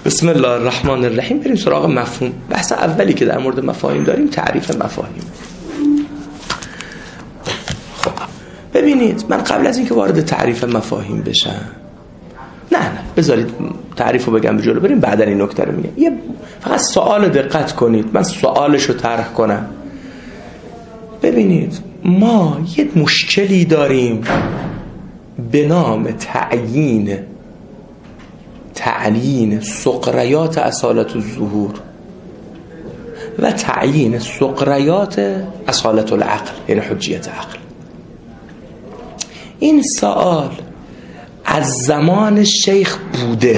بسم الله الرحمن الرحیم. بریم سراغ مفهوم. بحث اولی که در مورد مفاهیم داریم تعریف مفاهیم. خب ببینید، من قبل از اینکه وارد تعریف مفاهیم بشم، نه بذارید تعریفو بگم به جلو بریم، بعدا این نکته رو میگم. یه فقط سوال دقت کنید، من سوالشو طرح کنم. ببینید، ما یه مشکلی داریم به نام تعیین سقریات اصالت الظهور و تعیین سقریات اصالت العقل، یعنی حجیت عقل. این سوال از زمان شیخ بوده،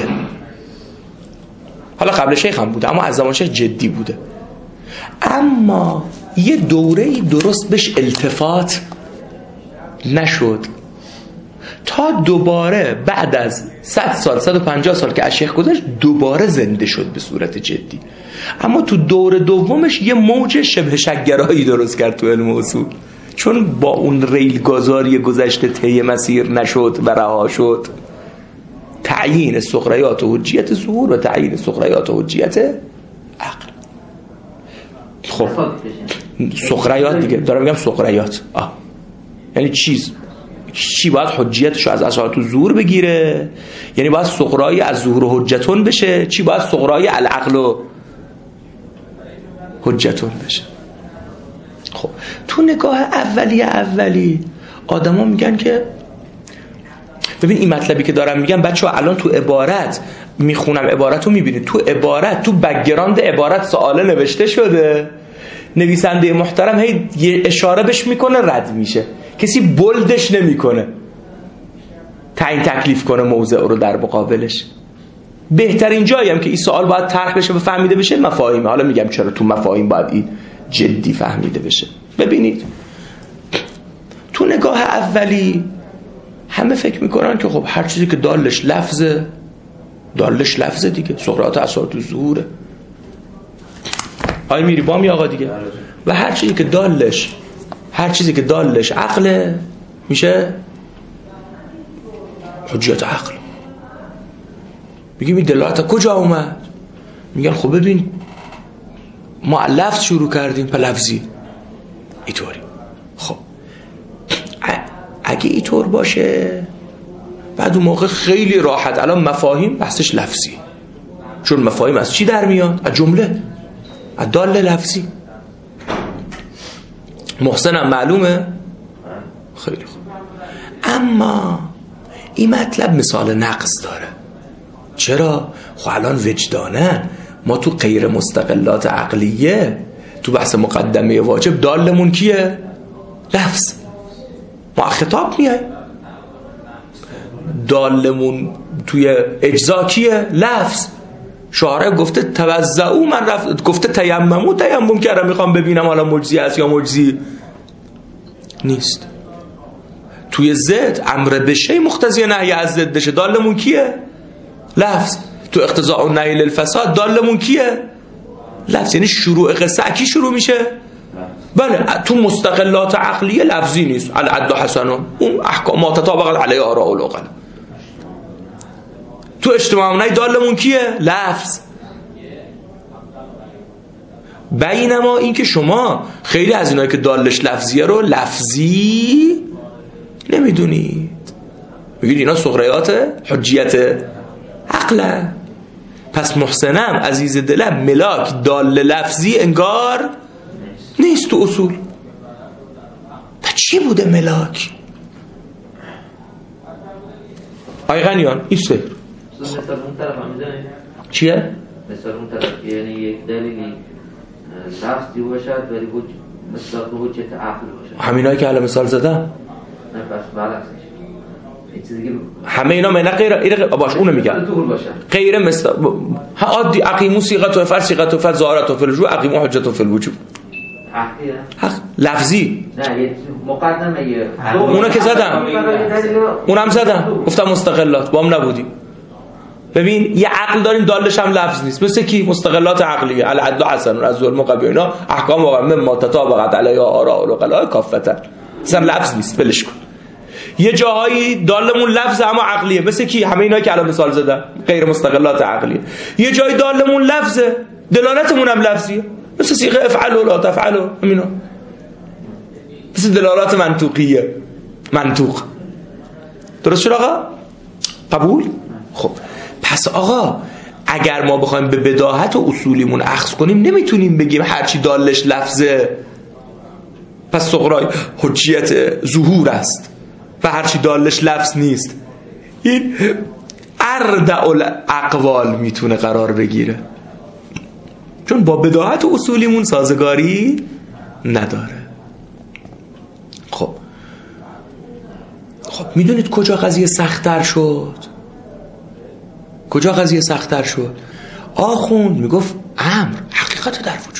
حالا قبل شیخ هم بوده، اما از زمان شیخ جدی بوده. اما یه دوره‌ای درست بهش التفات نشد تا دوباره بعد از 100 سال 150 سال که از شیخ گذشت دوباره زنده شد به صورت جدی. اما تو دور دومش یه موج شبه شک‌گرایی درست کرد تو علم اصول، چون با اون ریل گذاری گذشته طی مسیر نشد و رها شد. تعیین سقریات و حجیت ظهور و تعیین سقریات و حجیت عقل. خب سقریات دیگه دارم میگم، سقریات یعنی چی باید حجیتشو از اصالت الظهور بگیره، یعنی باید سقرای از ظهور و حجتون بشه، چی باید سقرای العقل و حجتون بشه. خب تو نگاه اولی آدما میگن که ببین این مطلبی که دارم میگم بچه‌ها، الان تو عبارت میخونم، عبارت رو میبینید، تو عبارت تو بک‌گراند عبارت سواله نوشته شده، نویسنده محترم هی یه اشاره بهش میکنه رد میشه، کسی بولدش نمیکنه تعیین تکلیف کنه موضع رو در مقابلش. بهترین جایی هم که این سوال باید طرح بشه و فهمیده بشه مفاهیمه. حالا میگم چرا تو مفاهیم باید این جدی فهمیده بشه. ببینید تو نگاه اولی همه فکر میکنن که خب هر چیزی که دالش لفظه دیگه، سقراط اصالت الظهوره. آی میری با می آقا دیگه. و هر چیزی که دالش عقله میشه حجیت عقل. میگیم این دلالت کجا اومد؟ میگن خب ببین ما لفظ شروع کردیم په لفظی اینطوری. خب اگه اینطور باشه بعد اون موقع خیلی راحت الان مفاهیم بحثش لفظی، چون مفاهیم از چی در میاد؟ از جمله، از دال لفظی. محسنم معلومه؟ خیلی خوب. اما این مطلب مثال نقص داره. چرا؟ خب الان وجدانه ما تو غیر مستقلات عقلیه تو بحث مقدمه واجب دالمون کیه؟ لفظ. ما خطاب میای دالمون توی اجزا کیه؟ لفظ. شارع گفته توضعوا، من گفته تیمم کردم میخوام ببینم حالا مجزی است یا مجزی نیست. توی زد امر بشه مقتضی نهی از ضدشه، دالمون کیه؟ لفظ. تو اقتضاء و نهی للفساد دالمون کیه؟ لفظ. یعنی شروع قصه کی شروع میشه؟ بله تو مستقلات عقلیه لفظی نیست. العد حسن اون احکامات تطابق علیه آراء العقل. تو اجتماع و نهی دالمون کیه؟ لفظ. بینما این که شما خیلی از اینایی که دالش لفظیه رو لفظی نمیدونید، میگید اینا سقریات حجیت عقله. پس محسنم عزیز دلم ملاک دال لفظی انگار نیست تو اصول. پس چی بوده ملاک؟ آی غنیان این سه مثلا اون طرف هم میدونید چیه؟ مثلا اون طرف یعنی یک دلیلی لفظی باشد ولی مثلا حجت عقل باشد، همینایی که حالا مثال زدم. نه بس برعکسش همه اینا من غیر باش اونو میگم غیر مثل ها عادی اقیمو صیغه و فعل صیغه و فعل ظاهرت و فعل رجوع اقیمو حجت و فعل وجوب حق لفظی. نه مقدمه اونا که زدم، اونم زدم گفتم مستقلات با هم نبودی. ببین یه عقل داریم دالش هم لفظ نیست، مثل کی؟ مستقلات عقلیه العدل حسن از ظلم قبیح اینا احکام واقع مما تطابقت علیها آراء العقلاء کافتا، مثلا لفظ نیست، ولش کن. یه جاهایی دالمون لفظ اما عقلیه، مثل کی؟ همه اینا که الان مثال زدم غیر مستقلات عقلیه. یه جایی دالمون لفظه، دلالتمون هم لفظیه، مثل صیغه افعلوا لا تفعلوا، همینا مثل دلالات منطوقیه، منطوق. درست شد آقا؟ قبول؟ خب پس آقا اگر ما بخوایم به بداهت و اصولیمون اخذ کنیم نمیتونیم بگیم هرچی دالش لفظه پس صغرای حجیت ظهور است و هرچی دالش لفظ نیست. این اردع الاقوال میتونه قرار بگیره، چون با بداهت و اصولیمون سازگاری نداره. خب میدونید کجا قضیه سخت‌تر شد؟ کجا قضیه سخت‌تر شد؟ آخوند میگفت امر حقیقت در وجود،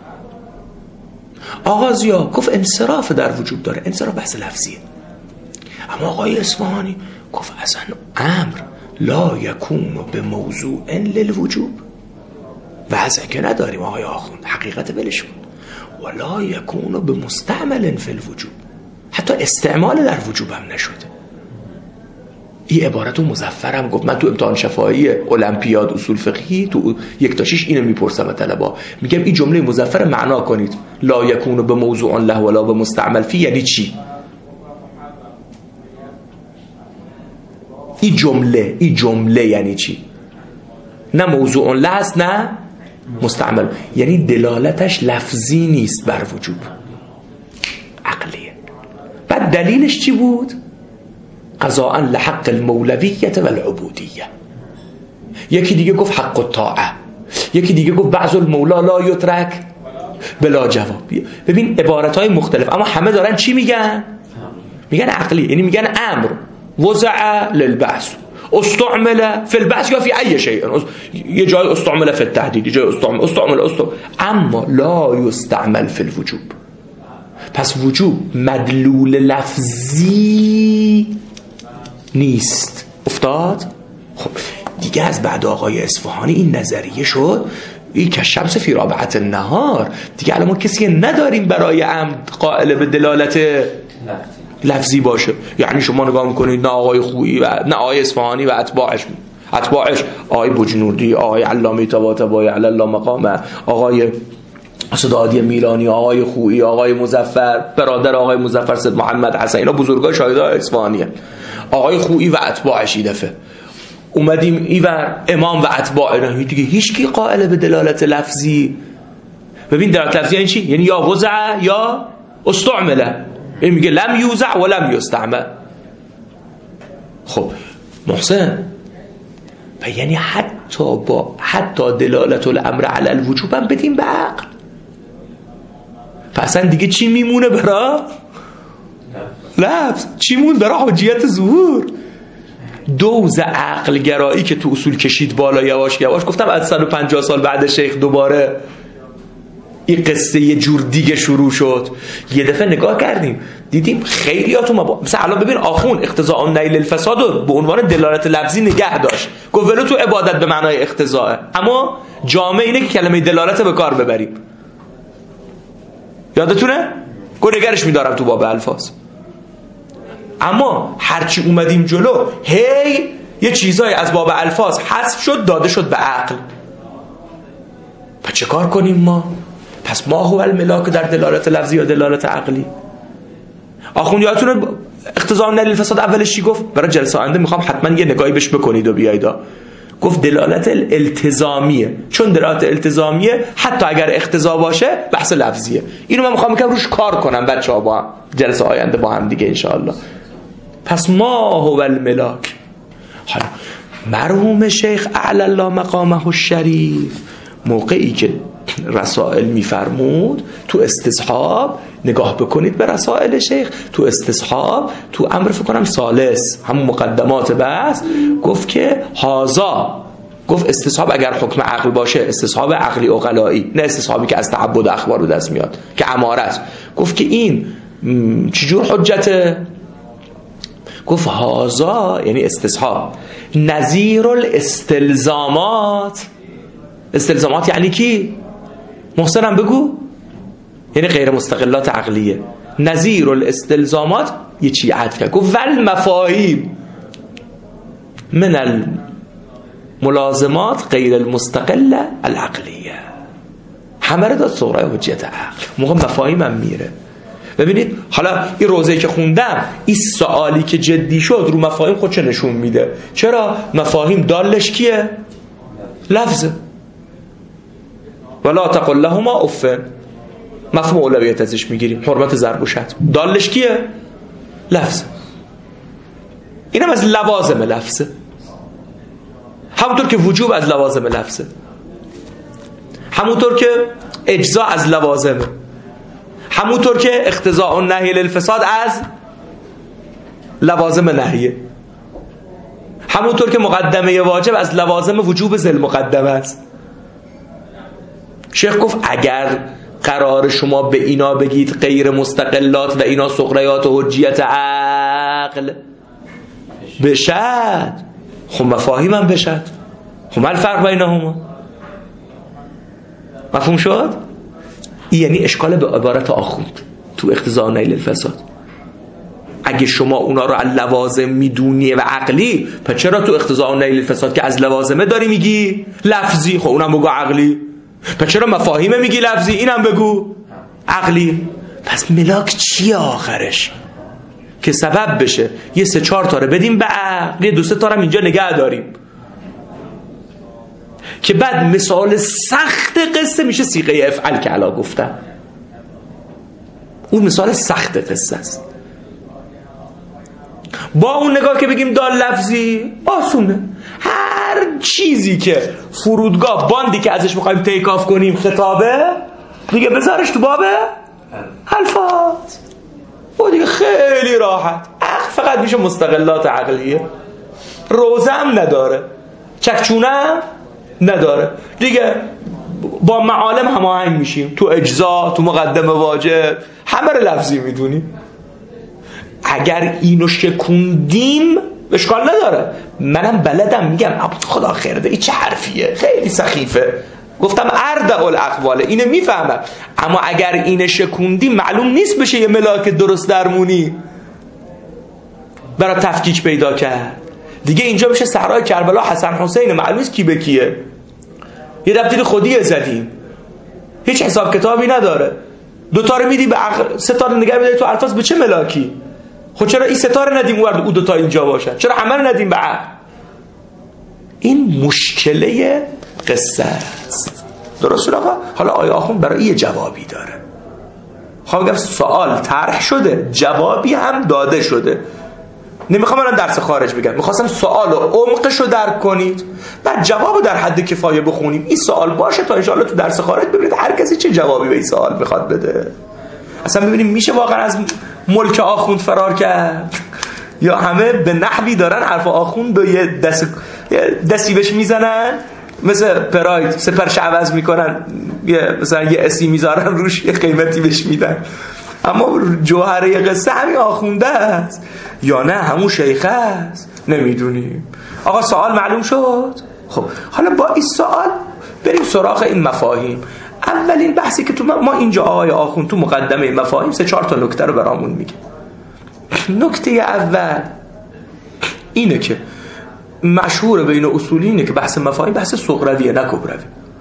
آقا ضیا گفت انصراف در وجود داره، انصراف بحث لفظیه. اما آقای اصفهانی گفت اصلا امر لا یکون به موضوع للوجوب، وضع که نداریم آقای آخوند، حقیقت بلش بود. ولا یکون به مستعمل فی الوجوب، حتی استعمال در وجوب هم نشده. این عبارتو مظفرم گفت. من تو امتحان شفاهی المپیاد اصول فقهی تو 1 تا 6 اینو میپرسم از طلبا، میگم این جمله مظفر معنا کنید، لا یکون به موضوع له ولا به مستعمل فی یعنی چی؟ این جمله یعنی چی؟ نه موضوع له است نه مستعمل، یعنی دلالتش لفظی نیست بر وجوب، عقلیه. بعد دلیلش چی بود؟ قضاء لحق المولویت و العبودیه. یکی دیگه گفت حق الطاعه، یکی دیگه گفت بعض المولا لا یترک بلا جواب. ببین عبارتهای مختلف، اما همه دارن چی میگن؟ میگن عقلی، یعنی میگن امر وضع للبعث استعمل فی البعث یا فی ای شیء، یه جای استعمل فی التحدید، یه جای استعمل اما لا یستعمل فی الوجوب. پس وجوب مدلول لفظی نیست. افتاد؟ خب دیگه از بعد آقای اصفهانی این نظریه شد این که شمس فی رابعه النهار، دیگه الان ما کسی نداریم برای عمد قائل به دلالت لفظی باشه. یعنی شما نگاه میکنید نه آقای خویی و نه آقای اصفهانی و اتباعش آقای بجنوردی، آقای علامه طباطبایی علی الله مقامه، آقای صدادی میلانی، آقای خویی، آقای مظفر برادر آقای مظفر سید محمد حسن، اینا بزرگای شاهدای اصفهانی، آقای خویی و اتباعش این دفعه اومدیم ایور امام و اتباع دیگه هیچ کی قائل به دلالت لفظی. ببین دلالت لفظی یعنی چی؟ یعنی یا وضع یا استعمل، این میگه لم یوزع و لم یستعمل. خب محسن و یعنی حتی دلالت الامر علی الوجوب هم بدیم به عقل. پس دیگه چی میمونه برا لفظ؟ چی مون برا حجیت ظهور؟ دوز عقل گرایی که تو اصول کشید بالا یواش یواش، گفتم از 150 سال بعد شیخ دوباره این قصه یه جور دیگه شروع شد. یه دفعه نگاه کردیم دیدیم خیلیاتون مثلا الان ببین آخون اقتضاء نیل الفساد رو به عنوان دلالت لفظی نگه داشت، گفت ولو تو عبادت به معنای اقتضاءه، اما جامعه اینه که کلمه دلالت به کار ببریم. یادتونه؟ گفت نگرش میدارم تو باب الفاظ. اما هرچی اومدیم جلو هی یه چیزای از باب الفاظ حذف شد داده شد به عقل. پس چه کار کنیم ما؟ پس ما هو الملاک در دلالت لفظی یا دلالت عقلی؟ آخوند یادتونه اقتضاء نیل الفساد اولش چی گفت؟ برای جلسه آینده میخوام حتما یه نگاهی بهش بکنید و بیایید. گفت دلالت التزامیه، چون دلالت التزامیه حتی اگر اقتضا باشه بحث لفظیه. اینو من میخوام روش کار کنم بچه‌ها با جلسه آینده با هم دیگه انشاءالله. پس ما هو الملاک. حالا مرحوم شیخ اعلی الله مقامه الشریف موقعی که رسائل میفرمود تو استصحاب، نگاه بکنید به رسائل شیخ تو استصحاب، تو امر فکر کنم ثالث همون مقدمات بحث، گفت که هازا، گفت استصحاب اگر حکم عقل باشه استصحاب عقلی عقلایی، نه استصحابی که از تعبد اخبار رو دست میاد که امارت. گفت که این چجور حجته؟ گفت هازا یعنی استصحاب نظیر الاستلزامات. استلزامات یعنی کی؟ محسنم بگو. یعنی غیر مستقلات عقلیه. نظیر الاستلزامات یه چی عطف کرد، گفت ول مفاهیم من الملازمات غیر المستقله العقلیه. همه رو داد صغرای حجت عقل. موقع مفاهیمم میره. ببینید حالا این روزه‌ای که خوندم، این سوالی که جدی شد رو مفاهیم خودش نشون میده. چرا؟ مفاهیم دالش کیه؟ لفظه. ولا تقل لهما اف، مفهوم اولویت ازش میگیریم، حرمت ضربوشت. دالش کیه؟ لفظه. اینم از لوازم لفظه، همونطور که وجوب از لوازم لفظه، همونطور که اجزا از لوازمه، همونطور که اقتضاء النهی للفساد از لوازم نهیه، همونطور که مقدمه واجب از لوازم وجوب ذل مقدمه است. شیخ گفت اگر قرار شما به اینا بگید غیر مستقلات و اینا صغریات و حجیت عقل بشد، خب مفاهیم هم بشد. خب من فرق بینهما مفهوم شد؟ این یعنی اشکال به عبارت آخوند تو اقتضاء النهی للفساد. اگه شما اونا رو از لوازم میدونی و عقلی، پس چرا تو اقتضاء النهی للفساد که از لوازمه داری میگی لفظی؟ خب اونم بگو عقلی. پس چرا مفاهیمه میگی لفظی، اینم بگو عقلی؟ پس ملاک چیه آخرش که سبب بشه یه 3-4 تا رو بدیم به عقل، یه 2-3 تا رو اینجا نگه داریم که بعد مثال سخت قصه میشه صیغه افعل که علا گفتم. اون مثال سخت قصه است. با اون نگاه که بگیم دال لفظی آسونه. هر چیزی که فرودگاه باندی که ازش میخوایم تیک آف کنیم خطابه دیگه بذارش تو باب الفاظ و دیگه خیلی راحت. فقط میشه مستقلات عقلیه. روزه هم نداره، چکچونه هم نداره، دیگه با معالم هماهنگ میشیم. تو اجزا، تو مقدمه واجب، همه رو لفظی میدونیم. اگر اینو شکوندیم اشکال نداره. منم بلدم، میگم خدا خیر ده، این چه حرفیه، خیلی سخیفه. گفتم اردع الاقوال، اینو میفهمم. اما اگر اینو شکوندیم معلوم نیست بشه یه ملاک درست درمونی برای تفکیک پیدا کرد. دیگه اینجا بشه صحرای کربلا حسن حسین، معلوم نیست کی به کیه. یه دفتر خودی زدیم، هیچ حساب کتابی نداره. 2 تا رو میدی به عقل، 3 تا رو نگه میداری تو الفاظ، به چه ملاکی؟ خب چرا این 3 تا رو ندیم اون 2 تا اینجا باشن؟ چرا همه رو ندیم به عقل؟ این مشکله قصه است. درست آقا؟ حالا آیا آخوند برای یه جوابی داره. خب بگم سوال طرح شده، جوابی هم داده شده. نمیخوام الان درس خارج بگم، میخواستم سوال و عمقش رو درک کنید، بعد جواب رو در حد کفایه بخونیم. این سوال باشه تا انشاءالله تو درس خارج ببینید هر کسی چه جوابی به این سوال بخواد بده. اصلا ببینیم میشه واقعا از ملک آخوند فرار کرد یا همه به نحوی دارن حرف آخوند و یه دستی بهش میزنن، مثل پراید سپرش عوض میکنن، مثلا یه اسی میذارن روش، یه قیمتی بهش میدن. اما جوهره قصه همین آخونده است یا نه همون شیخه است؟ نمیدونیم. آقا سوال معلوم شد؟ خب حالا با این سوال بریم سراغ این مفاهیم. اولین بحثی که تو ما اینجا آقای آخوند تو مقدمه مفاهیم 3-4 تا نکته رو برامون میگه. نکته اول اینه که مشهور بین اصولی اینه که بحث مفاهیم بحث صغرویه نه کبروی.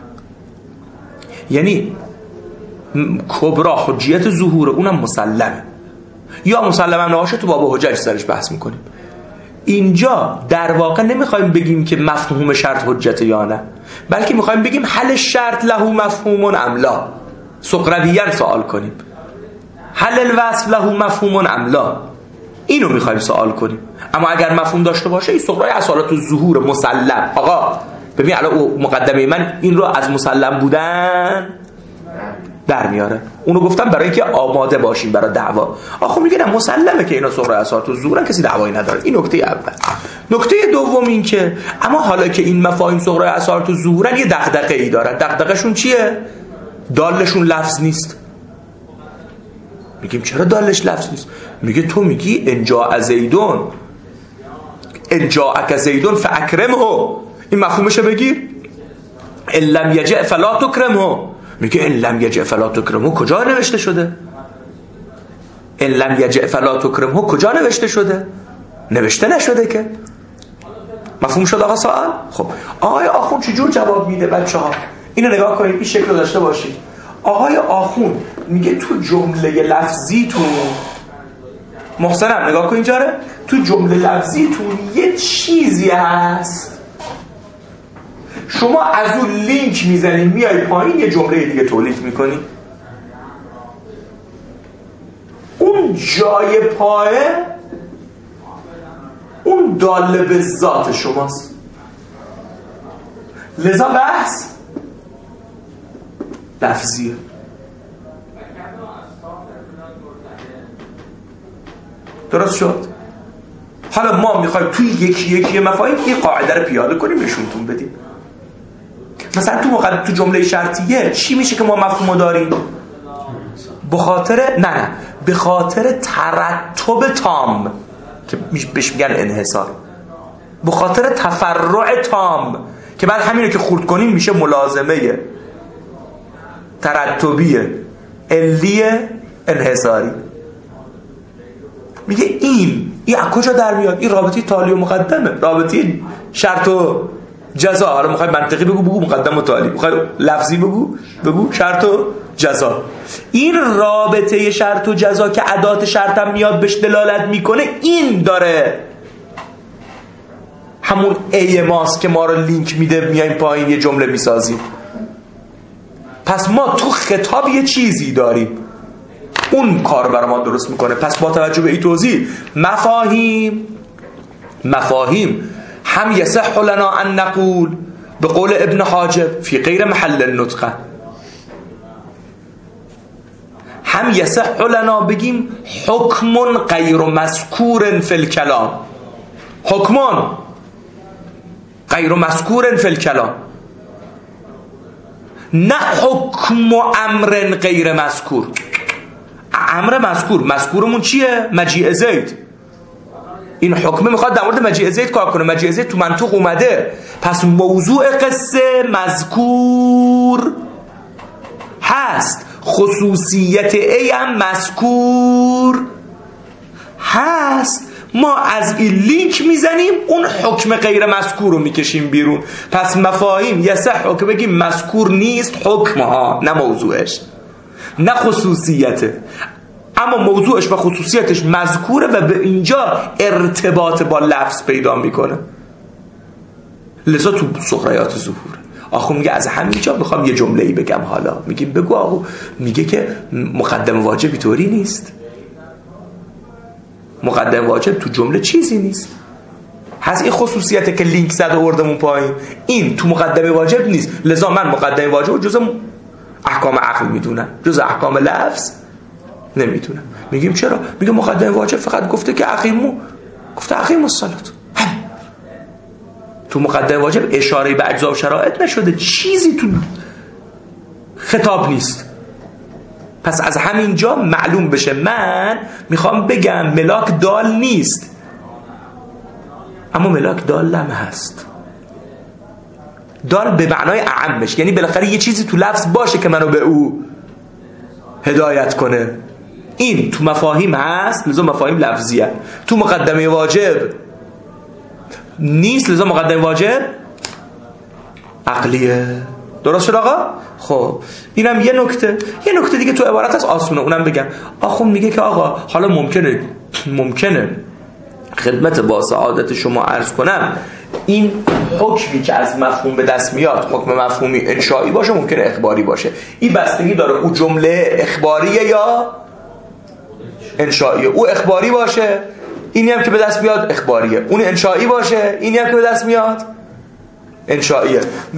یعنی کبرا حجیت ظهور اونم مسلمه یا مسلمه نباشه تو باب حجج سرش بحث میکنیم. اینجا در واقع نمیخوایم بگیم که مفهوم شرط حجت یا نه، بلکه میخوایم بگیم هل شرط له مفهوم ام لا. صغرویاً سوال کنیم هل الوصف له مفهوم ام لا، اینو میخوایم سوال کنیم. اما اگر مفهوم داشته باشه این صغرای اصالت الظهور مسلم. آقا ببین الان مقدمه من این رو از مسلم بودن در میاره. اونو گفتم برای اینکه آماده باشیم برای دعوا. آخه میگن مسلمه که اینا صغرای اصالت الظهورن، کسی دعوایی نداره. این نکته اول. نکته دوم این که اما حالا که این مفاهیم صغرای اصالت الظهورن یه دغدغه‌ای دارن. دغدغه‌شون چیه؟ دالشون لفظ نیست. میگیم چرا دالش لفظ نیست؟ میگه تو میگی انجاء زیدون، انجاءک زیدون فاکرمه، این مفهومشو بگیر. ان لم یجع فلا تکرمه، میگه ان لم یجع فلا تکرمه کجا نوشته شده؟ ان لم یجع فلا تکرمه کجا نوشته شده؟ نوشته نشده که. مفهوم شد آقا سوال؟ خب آقای آخوند چجور جواب میده بچه‌ها؟ اینو نگاه کنید، این شکل رو داشته باشید. آقای آخوند میگه تو جمله لفظیتون، محسنم نگاه کن اینجا، تو جمله لفظیتون یه چیزی هست، شما از اون لینک میزنی میای پایین یه جمله دیگه تولید میکنی. اون جای پایه اون داله به ذات شماست. لذا بحث لفظیه. درست شد؟ حالا ما میخوایم توی یکی مفاهیم این قاعده رو پیاده کنیم نشونتون بدیم. مثلا تو جمله شرطیه چی میشه که ما مفهومو داریم؟ به خاطر ترتب تام که بهش میگن انحصار، به خاطر تفرع تام که بعد همینو که خورد کنیم میشه ملازمه ترتبیه علیه انحصاری. میگه این از کجا در میاد؟ این رابطه تالی و مقدمه، رابطه شرط و جزا. حالا میخوای منطقی بگو مقدم و تالی، میخوای لفظی بگو شرط و جزا. این رابطه شرط و جزا که ادات شرطم میاد بهش دلالت میکنه، این داره همون ای ماست که ما رو لینک میده، میایم پایین یه جمله میسازیم. پس ما تو خطاب یه چیزی داریم، اون کار برای ما درست میکنه. پس با توجه به این توضیح مفاهیم هم یصح لنا ان نقول به قول ابن حاجب فی غیر محل النطق، هم یصح لنا بگیم حکم غیر مذکور فی الکلام، حکم غیر مذکور فی الکلام، نه حکم امر غیر مذکور. امر مذکورمون چیه؟ مجیء زید. این حکمه میخواد در مورد مجیء زید کار کنه. مجیء زید تو منطق اومده، پس موضوع قصه مذکور هست، خصوصیت ای هم مذکور هست. ما از این لینک میزنیم اون حکم غیر مذکور رو میکشیم بیرون. پس مفاهیم یصح که بگیم مذکور نیست حکمها، نه موضوعش نه خصوصیته، اما موضوعش و خصوصیتش مذکوره و به اینجا ارتباط با لفظ پیدا میکنه. لذا تو سخریات ظهور آخو میگه از همینجا میخوام یه جمله‌ای بگم. حالا میگیم بگو آخو. میگه که مقدم واجبی طوری نیست، مقدم واجب تو جمله چیزی نیست، هست این خصوصیته که لینک زد آوردمون پایین، این تو مقدم واجب نیست. لذا من مقدم واجب جزء احکام عقل میدونم، جزء احکام لفظ نمیدونم. میگیم چرا؟ میگه مقدم واجب فقط گفته که اقیمو الصلاة، تو مقدم واجب اشاره به اجزا و شرایط نشده، چیزی تو خطاب نیست. پس از همینجا معلوم بشه من میخوام بگم ملاک دال نیست، اما ملاک دال هم هست. دال به معنای اعمش، یعنی بالاخره یه چیزی تو لفظ باشه که منو به او هدایت کنه. این تو مفاهیم هست، لذا مفاهیم لفظیه. تو مقدمه واجب نیست، لذا مقدمه واجب عقلیه. درست شد آقا؟ خب اینم یه نکته دیگه تو عبارت از آسونه، اونم بگم. آخون میگه که آقا حالا ممکنه خدمت با سعادت شما عرض کنم این حکمی که از مفهوم به دست میاد حکم مفهومی انشایی باشه، ممکنه اخباری باشه. این بستگی داره او جمله اخباریه یا انشاییه. او اخباری باشه اینی هم که به دست میاد اخباریه، اون انشایی باشه اینی هم که به دست میاد انشاییه.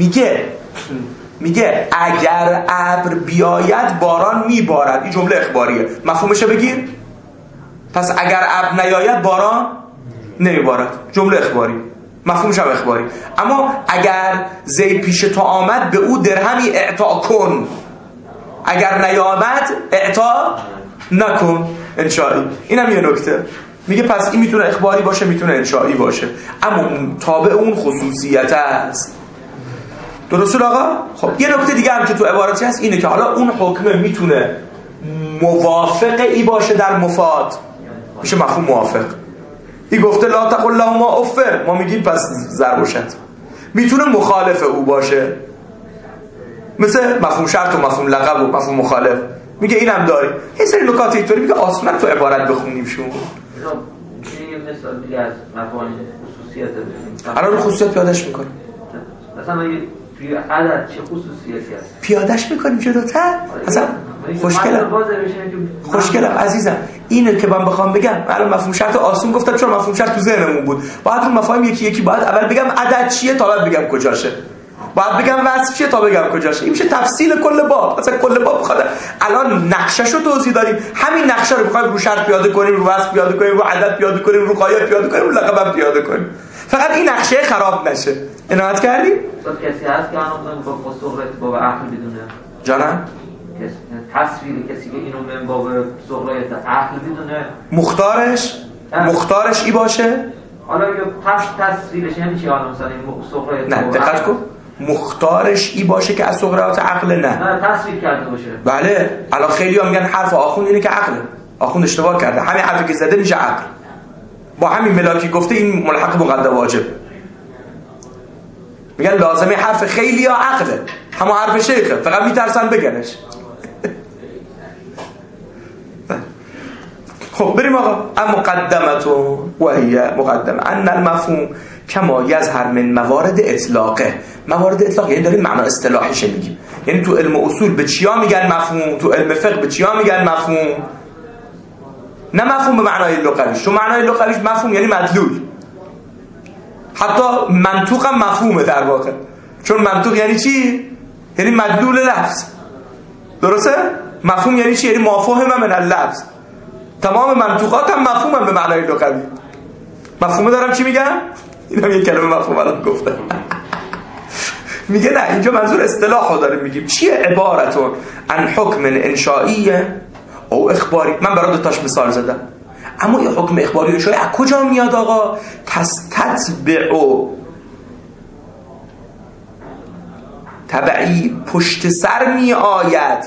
میگه اگر ابر بیاید باران میبارد، این جمله اخباریه، مفهومشو بگیر. پس اگر ابر نیاید باران نمیبارد، جمله اخباری، مفهومش هم اخباری. اما اگر زید پیش تو آمد به او درهمی اعطا کن، اگر نیامد اعطا نکن، انشایی. این هم یه نکته. میگه پس این میتونه اخباری باشه میتونه انشایی باشه، اما تابع اون خصوصیت است. درست شد آقا؟ خب یه نکته دیگه هم که تو عبارتی هست اینه که حالا اون حکمه میتونه موافق ای باشه در مفاد میشه مفهوم موافق. ای گفته لا تقل لهما اف، ما میگیم پس ضرب و شتم. میتونه مخالف او باشه، مثل مفهوم شرط و مفهوم لقب و مفهوم مخالف، میگه اینم داری. یه سری نکات اینطوری میگه آسمان تو عبارت بخونیم شون. یه مثال دیگه از مفاهیم خصوصیت ببینیم. الان خصوصیت پیادهش میکنیم. مثلا توی عدد چه خصوصیتی هست؟ پیادهش میکنیم جلوتر. مثلا خوشگلم عزیزم، اینه که من بخوام بگم الان مفهوم شرط آسون گفتم چون مفهوم شرط تو ذهنمون بود، باید اون مفاهیم یکی یکی باید اول بگم عدد چیه تا بعد بگم کجاشه، باید بگم وصف چیه تا بگم کجاشه. این میشه تفصیل کل باب. مثلا کل باب بخواد الان نقشه‌شو توضیح دادیم، همین نقشه رو بخوایم رو شرط پیاده کنیم، رو وصف پیاده کنیم، رو عدد پیاده کنیم، رو قایت پیاده کنیم، رو لقب پیاده کنیم، فقط این نقشه خراب نشه. عنایت کردی؟ کسی هست که الان با صحبت با عقل بدونه؟ جانم تصویر کسی که اینو من باب صغرایت عقل بدونه مختارش ای باشه. حالا یا تصویرش یعنی چی؟ حالا مثلا این صغرایت نه دقت کن، مختارش ای باشه که از صغرایات عقل نه تصویر کرده باشه. بله الان خیلی ها میگن حرف آخوند اینه که عقله، آخوند اشتباه کرده، همین حرفی که زده میشه عقل، با همین ملاکی گفته این ملحق مقدم واجب. میگن لازمه حرف خیلی ها عقله، همون حرف شیخه، فقط میترسن بگنش. خب بریم آقا. مقدمتون و هی مقدمه ان المفهوم کما یظهر من موارد اطلاقه. موارد اطلاق یعنی داریم معنا اصطلاحیش میگیم، یعنی تو علم اصول به چیا میگن مفهوم، تو علم فقه به چیا میگن مفهوم. نه مفهوم به معنای لغویش، تو معنای لغویش مفهوم یعنی مدلول، حتی منطوق هم مفهومه در واقع، چون منطوق یعنی چی؟ یعنی مدلول لفظ. درسته؟ مفهوم یعنی چی؟ یعنی مافهم من اللفظ. تمام منطوقات هم مفهوم هم به معنای لغوی. مفهومه دارم چی میگم؟ اینم یک کلمه مفهوم الان گفتم. میگه نه اینجا منظور اصطلاحو داریم میگیم. چیه؟ عبارتون عن حکم انشائیه او اخباری. من برای دوتاش مثال زدم، اما این حکم اخباری و انشایی از کجا میاد آقا؟ تتبعو تبعی پشت سر می آید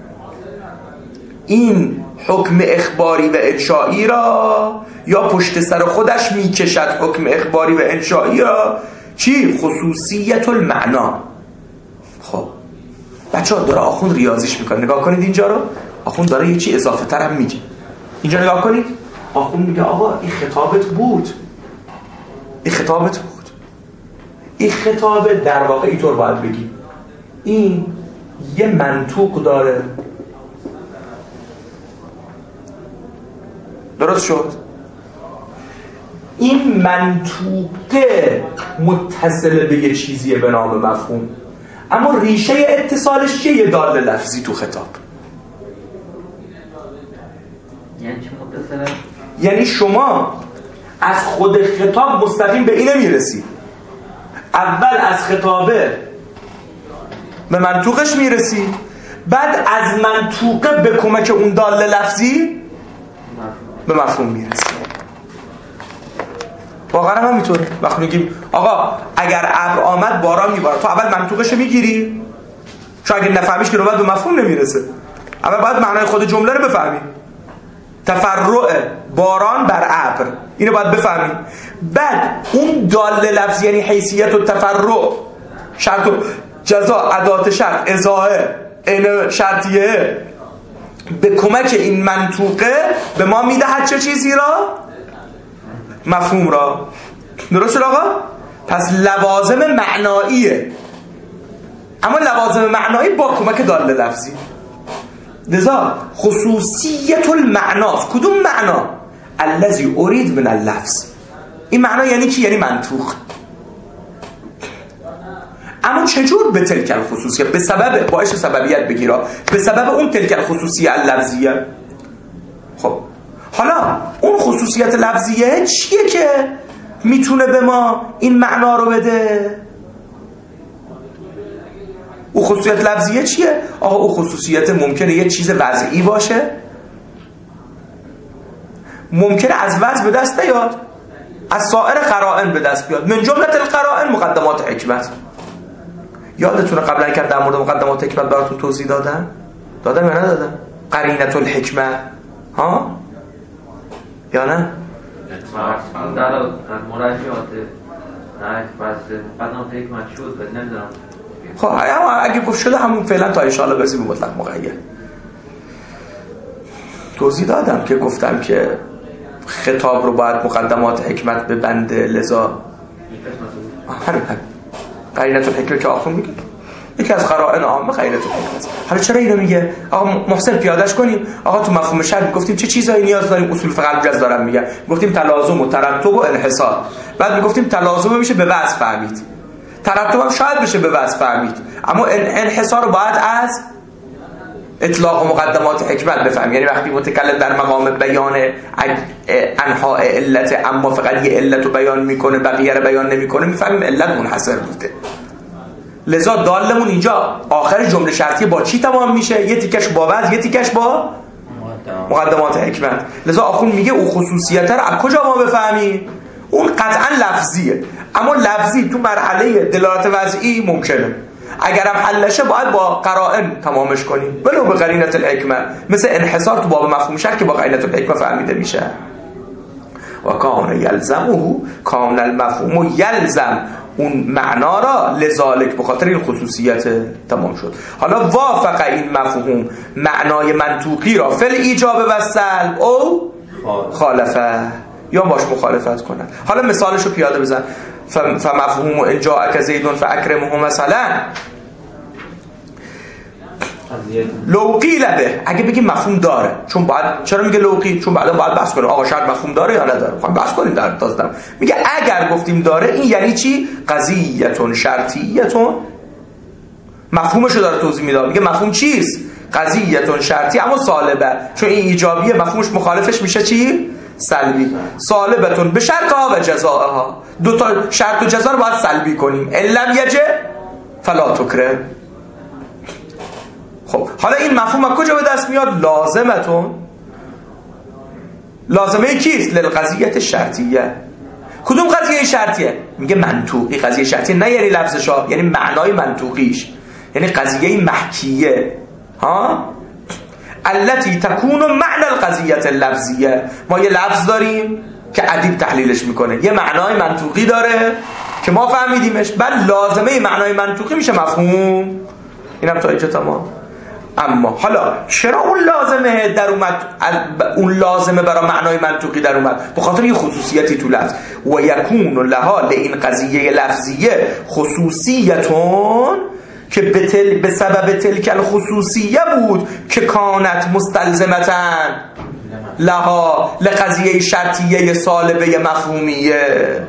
این حکم اخباری و انشایی را، یا پشت سر خودش می کشد حکم اخباری و انشایی را. چی؟ خصوصیت المعنا. خب بچه ها داره آخوند ریاضیش میکنه، نگاه کنید اینجا رو. آخوند داره یه چی اضافه تر هم میگه. اینجا نگاه کنید، آخوند میگه آقا این خطابت بود، این خطابت بود، این خطابت در واقع اینطور باید بگی، این یه منطوق داره. درست شد؟ این منطوقه متصل به یه چیزیه به نام مفهوم، اما ریشه اتصالش چیه؟ یه دال لفظی تو خطاب. یعنی چی متصله؟ یعنی شما از خود خطاب مستقیم به اینه میرسی، اول از خطابه به منطوقش میرسی، بعد از منطوقه به کمک اون دال لفظی به مفهوم میرسی. واقعا هم همینطوره. وقتی میگیم آقا اگر ابر آمد باران میباره، تو اول منطوقش میگیری، چون اگر نفهمیش که رو بعد به مفهوم نمیرسه. اول باید معنای خود جمله رو بفهمی، تفرع باران بر ابر، اینو باید بفهمی. بعد اون دال لفظی یعنی حیثیت و تفرع، شرط و جزا، ادات شرط، ازاحه، عین شرطیه، به کمک این منطوقه به ما میدهد چه چیزی را؟ مفهوم را. درست شد آقا؟ پس لوازم معناییه، اما لوازم معنایی با کمک دال لفظی. لذا خصوصیت المعناست. کدوم معنا؟ الذی ارید من اللفظ. این معنا یعنی چی؟ یعنی منطوق. اما چجور به تلک الخصوصیه؟ به سبب باعث سببیت بگیرا، به سبب اون تلک الخصوصیه اللفظیه. خب حالا اون خصوصیت لفظیه چیه که میتونه به ما این معنا رو بده؟ او خصوصیت لفظیه چیه؟ آقا او خصوصیت ممکنه یه چیز وضعی باشه، ممکنه از وضع به دست نیاد، از سایر قرائن به دست بیاد. من جمله القرائن مقدمات حکمت. یادتونه قبلا که در مورد مقدمات حکمت براتون توضیح دادم یا ندادم؟ قرینه الحکمه ها یا نه؟ در مراجعات بس مقدمات حکمت شد و نمیدونم. خب اگه گفت شده همون فعلا تا انشاءالله برسیم به مطلق مقید. توضیح دادم که گفتم که خطاب رو باید مقدمات حکمت ببنده، لذا همین قرینه الحکمه که آخر میگه یکی از قرائن عامه قرینه الحکمت. حالا چرا اینو میگه؟ آقا محسن پیادهش کنیم. آقا تو مفهوم شرط گفتیم چه چیزایی نیاز داریم؟ اصول فقه الجز دارم میگم. گفتیم تلازم و ترتب و انحصار. بعد میگفتیم تلازم میشه به وصف فهمید، ترتب هم شاید بشه به وصف فهمید، اما انحصار رو باید از اطلاق و مقدمات حکمت بفهم. یعنی وقتی متکلم در مقام بیان انحاء علت اما فقط یه علت رو بیان میکنه بقیه رو بیان نمیکنه، میفهمیم علت منحصر بوده. لذا دالمون اینجا آخر جمله شرطیه با چی تمام میشه؟ یه تیکش با وضع، یه تیکش با مقدمات حکمت. لذا آخون میگه او خصوصیت رو از کجا ما بفهمیم؟ اون قطعا لفظیه، اما لفظی تو مرحله دلالت وضعی ممکنه. اگرم حلشه باید با قرائن تمامش کنیم، ولو به قرینه الحکمه، مثل انحصار تو باب مفهوم شرط که با قرینه الحکمه فهمیده میشه. و کان یلزمه، کان المفهوم یلزم اون معنا را لذالک، به خاطر این خصوصیت تمام شد. حالا وافق این مفهوم معنای منطوقی را فل ایجاب و سلب او خالفه، یا باش مخالفت کنن. حالا مثالش رو پیاده بزن. فمفهوم ان جاءک زید فاکرمه مثلا لو قیل به، اگه بگیم مفهوم داره، چون باید، چرا میگه لو قیل؟ چون بعدا باید بحث کنیم آقا شرط مفهوم داره یا نداره. خب بحث کنیم در تازدم. میگه اگر گفتیم داره، این یعنی چی؟ قضیه شرطیه. مفهومشو داره توضیح میده. میگه مفهوم چیست؟ قضیه شرطی، اما سالبه، چون این ایجابیه، مفهومش مخالفش میشه چی؟ سلبی. سالبتون به شرطها و جزاها، دو تا شرط و جزا رو باید سلبی کنیم. علم یجه فلا تکره. خب حالا این مفهوم از کجا به دست میاد؟ لازمتون. لازمه کیست؟ للقضیه شرطیه. کدوم قضیه شرطیه؟ میگه منطوقی قضیه شرطیه، نه یعنی لفظش، یعنی معنای منطوقیش، یعنی قضیه محکیه ها، التي تكون معنى القضیه اللفظیه. ما یه لفظ داریم که ادیب تحلیلش میکنه، یه معنای منطوقی داره که ما فهمیدیمش، بعد لازمه معنای منطوقی میشه مفهوم. اینم تا اینجا تمام. اما حالا چرا اون لازمه در اومد؟ اون لازمه برای معنای منطوقی در اومد به خاطر یه خصوصیتی تو لفظ. و یکون لها لئین قضیه لفظیه خصوصیتون که به سبب تلک الخصوصیه بود که کانت مستلزمتن لها لقضیه شرطیه سالبه مفهومیه.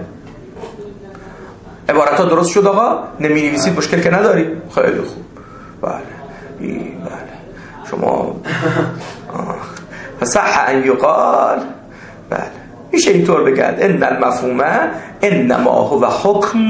عبارت ها درست شد آقا؟ نمی نویسید مشکل که نداریم؟ خیلی خوب. بله شما صح ان یقال، بله میشه اینطور بگید ان المفهوم انما هو حکم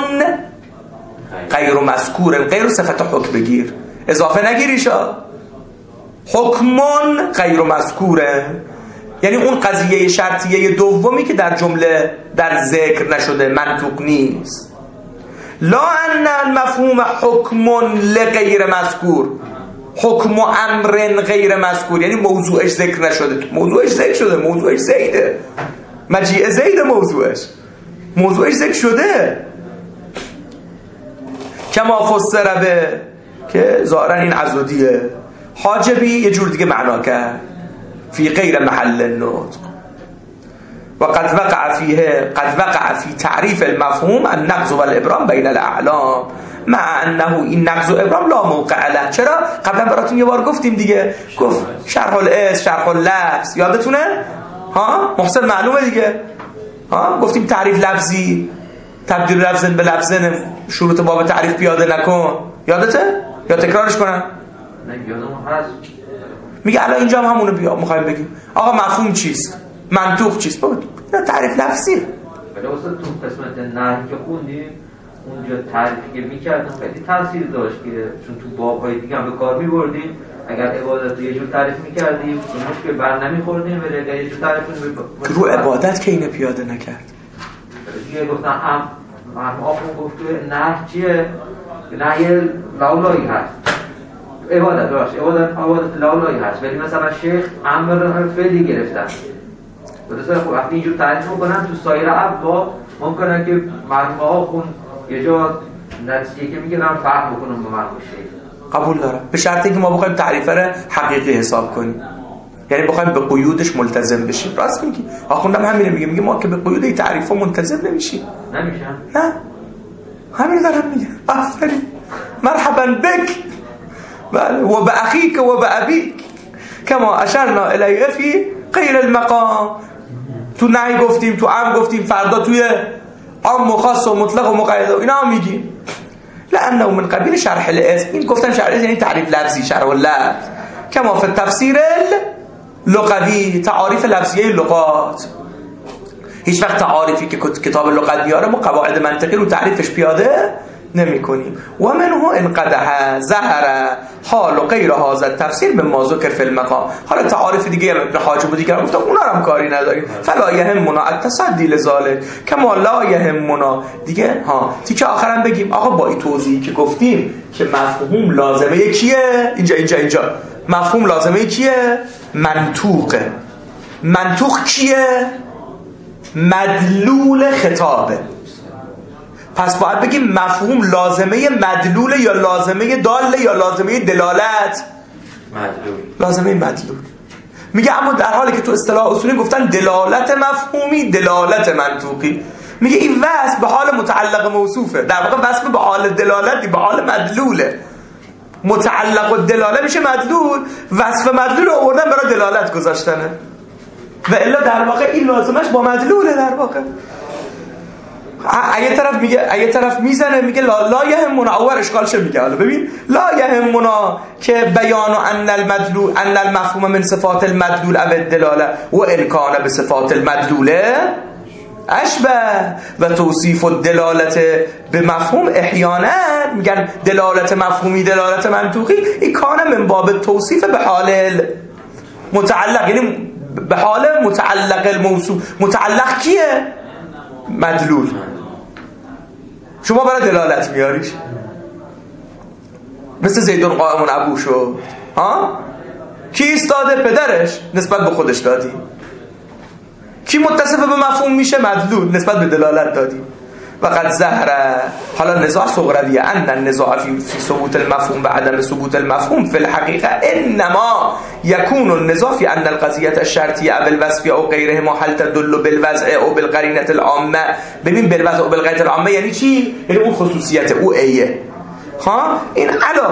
غیر مذکور، غیر صفت حکم بگیر، اضافه نگیریشا، حکم غیر مذکوره، یعنی اون قضیه شرطیه دومی که در جمله در ذکر نشده، منطوق نیست. لا ان المفهوم حکم لغیر مذکور، حکم امر غیر مذکور، یعنی موضوعش ذکر نشده. موضوعش ذکر شده، موضوعش زیده، مجیء زید، موضوعش ذکر شده. کما فسر به، که ظاهرا این عضدیه، حاجبی یه جور دیگه معنا کرد، فی غیر محل النطق. و قد وقع فی تعریف المفهوم النقض والابرام بین الاعلام، مع انه این نقض و ابرام لا موقع له. چرا؟ قبلا براتون یه بار گفتیم دیگه، گفت شرح الاسم، شرح اللفظ، یادتونه؟ ها محسن معلومه دیگه. ها گفتیم تعریف لفظی، تبدیل لفظ به لفظ، شروط باب تعریف پیاده نکن. یادته؟ یا تکرارش کنم؟ نه یادم هست. میگه الان اینجا هم همونو بیا میخوایم بگیم. آقا مفهوم چیست؟ منطوق چیست؟ بابا اینا تعریف لفظیه. ولی اصلا تو قسمت نحی که خوندیم اونجا تعریفی که میکردن خیلی تاثیر داشت، که چون تو باب‌های دیگه هم به کار می‌بردیم. اگر عبادت رو یه جور تعریف میکردیم مشکل بر نمیخوردیم، ولی اگر یه جور تعریف رو عبادت که اینه پیاده نکرد. دیگه گفتن آخون گفت نحی چیه؟ نحی لولایی هست، عبادت لالایی هست، ولی مثلا شیخ امر فعلی گرفتن. درسته؟ خب وقتی اینجور تعریف میکنن تو سایر ابواب ممکنه که مرحوم ها خون یه جا نتیجه که میگیرن فهم بکنن به مرحوم شیخ. قبول دارم، به شرطی که ما بخوایم تعریف رو حقیقی حساب کنیم، یعنی بخوایم به قیودش ملتزم بشیم. راست میگی، آخوندم همینه میگه ما که به قیود این تعریفا ملتزم نمیشیم. نمیشن؟ نه، همین دارم میگه. آفرین، مرحبا بک بله، و به اخیک و به ابیک کما اشرنا الیه فی غیر المقام. تو نهی گفتیم، تو عام گفتیم، فردا توی عام و خاص و مطلق و مقید و اینا میگیم. لانه من قبیل شرح الاسم. این گفتم شرح الاسم یعنی تعریف لفظی، شرح اللفظ. کما فی التفسیر لغوی، تعاریف لفظیه لغات. هیچ وقت تعاریفی که کتاب لغت میاره ما قواعد منطقی رو تعریفش پیاده نمی کنیم. و منه انقدح ظهر حال و غیر هذا التفسیر بما ذکر فی المقام. حالا تعاریف دیگه ابن حاجب و دیگه گفتم اونا هم کاری نداریم. فلا یهمنا التصدی لذلک کما لا یهمنا دیگه. تیکه آخرام بگیم آقا با این توضیحی که گفتیم که مفهوم لازمه کیه؟ اینجا مفهوم لازمه کیه؟ منطوقه. منطوق کیه؟ مدلول خطابه. پس باید بگیم مفهوم لازمه مدلول یا لازمه داله یا لازمه دلالت؟ مدلول. لازمه مدلول. میگه اما در حالی که تو اصطلاح اصولی گفتن دلالت مفهومی، دلالت منطوقی، میگه این وصف به حال متعلق موصوفه. در واقع وصف به حال دلالتی به حال مدلوله. متعلق و دلاله میشه مدلول، وصف مدلول رو آوردن برای دلالت گذاشتنه. و الا در واقع این لازمش با مدلوله. در واقع یه طرف میزنه میگه لا یهمنا، اول اشکال چه میگه؟ حالا ببین، لا یهمنا که بیان ان المدلول ان المفهوم من صفات المدلول او الدلاله و ان کان بصفات المدلوله اشبه و توصیف الدلالت به مفهوم احیانا میگن دلالت مفهومی دلالت منطوقی این کان من باب توصیف به حال متعلق، یعنی به حال متعلق الموصوف. متعلق کیه؟ مدلول. شما برای دلالت میاریش مثل زیدون قائمون ابو شد. کی استاده؟ پدرش نسبت به خودش دادی. کی متصف به مفهوم میشه؟ مدلول نسبت به دلالت دادی. وقد ظهر حالا نزاع صغرویه ان النزاع فی ثبوت المفهوم و عدم ثبوت المفهوم فی الحقیقه انما یکون النزاع فی ان القضیه الشرطیه او الوصفیه او غیرهما هل تدل بالوضع او بالقرینه العامه. ببین بالوضع او بالقرینه العامه یعنی چی؟ یعنی اون خصوصیت او ایه. این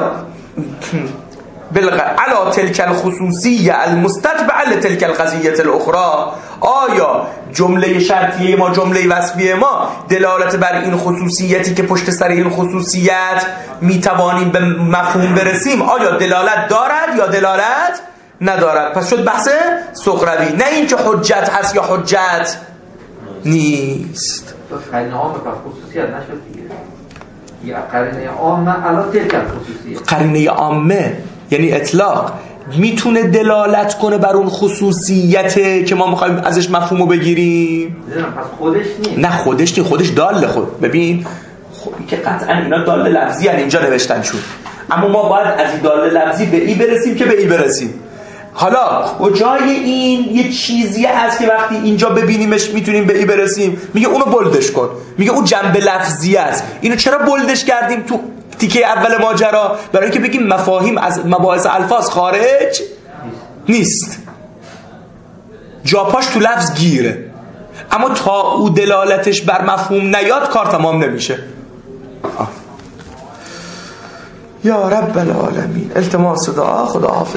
علا تلك الخصوصیه المستتبعه لتلك القضیه الاخرى. آیا جمله شرطیه ما جمله وصفیه ما دلالت بر این خصوصیتی که پشت سر این خصوصیت میتوانیم به مفهوم برسیم آیا دلالت دارد یا دلالت ندارد؟ پس شد بحث صغروی، نه این که حجت هست یا حجت نیست. قرینه عامه و خصوصیت نشد دیگه. یا قرینه عامه علا تلک الخصوصیه. قرینه عامه یعنی اطلاق میتونه دلالت کنه بر اون خصوصیته که ما میخوایم ازش مفهومو بگیریم. پس خودش نیست. نه خودش نیست، خودش داله. خود ببین که قطعا اینا داله لفظی هن اینجا نوشتن شد، اما ما باید از این داله لفظی به ای برسیم که به ای برسیم. حالا کجای این یه چیزی هست که وقتی اینجا ببینیمش میتونیم به ای برسیم؟ میگه اونو بلدش کن، میگه اون جنبه لفظی است. اینو چرا بلدش کردیم تو تیکه اول ماجرا؟ برای اینکه بگیم مفاهیم از مباحث الفاظ خارج نیست، جاپاش تو لفظ گیره، اما تا او دلالتش بر مفهوم نیاد کار تمام نمیشه. یا رب العالمین. التماس دعا. خدا حافظ.